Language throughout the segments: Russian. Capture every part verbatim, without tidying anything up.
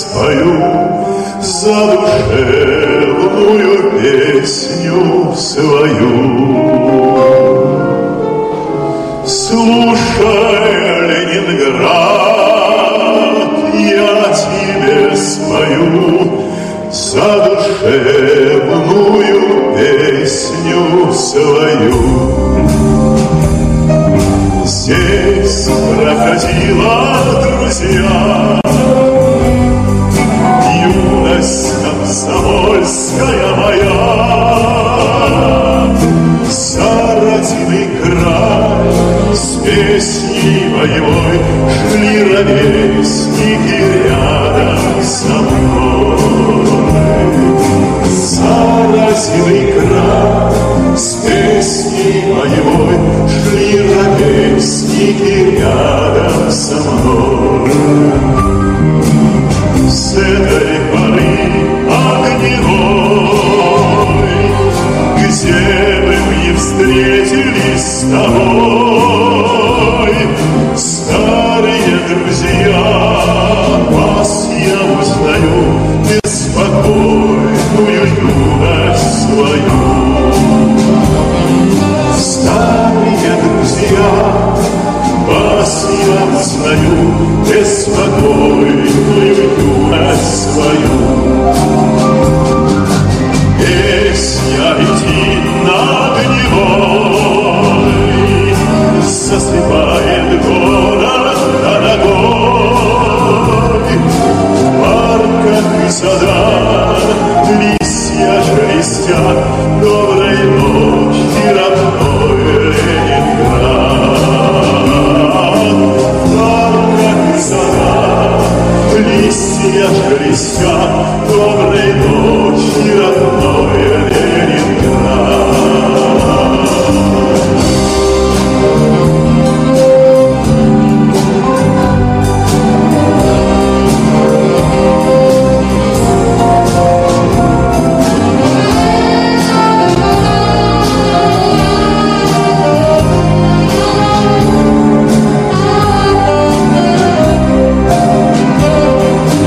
спою задушевную песню свою. Слушай, Ленинград, я тебе спою задушевную песню свою. Здесь проходила, друзья, юность комсомольская моя. За родимый край с песней боевой шли ровесники рядом со мной. За родимый край с песней боевой шли ровесники рядом со мной. С этой поры огневой, где бы мы не встретились с тобой, старые друзья, вас я узнаю, беспокойную юность свою. Старые друзья, вас я узнаю, беспокойную юность свою. Песня летит над Невой, засыпает город дорогой. В парках и садах листья шелестят, доброй ночи, родной Ленинград. В парках и садах листья шелестят, доброй ночи, родной Ленинград.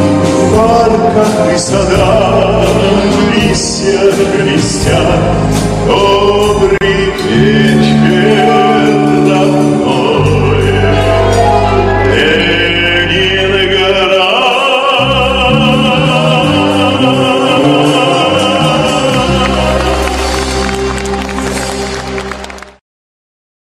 В садах листья блестят,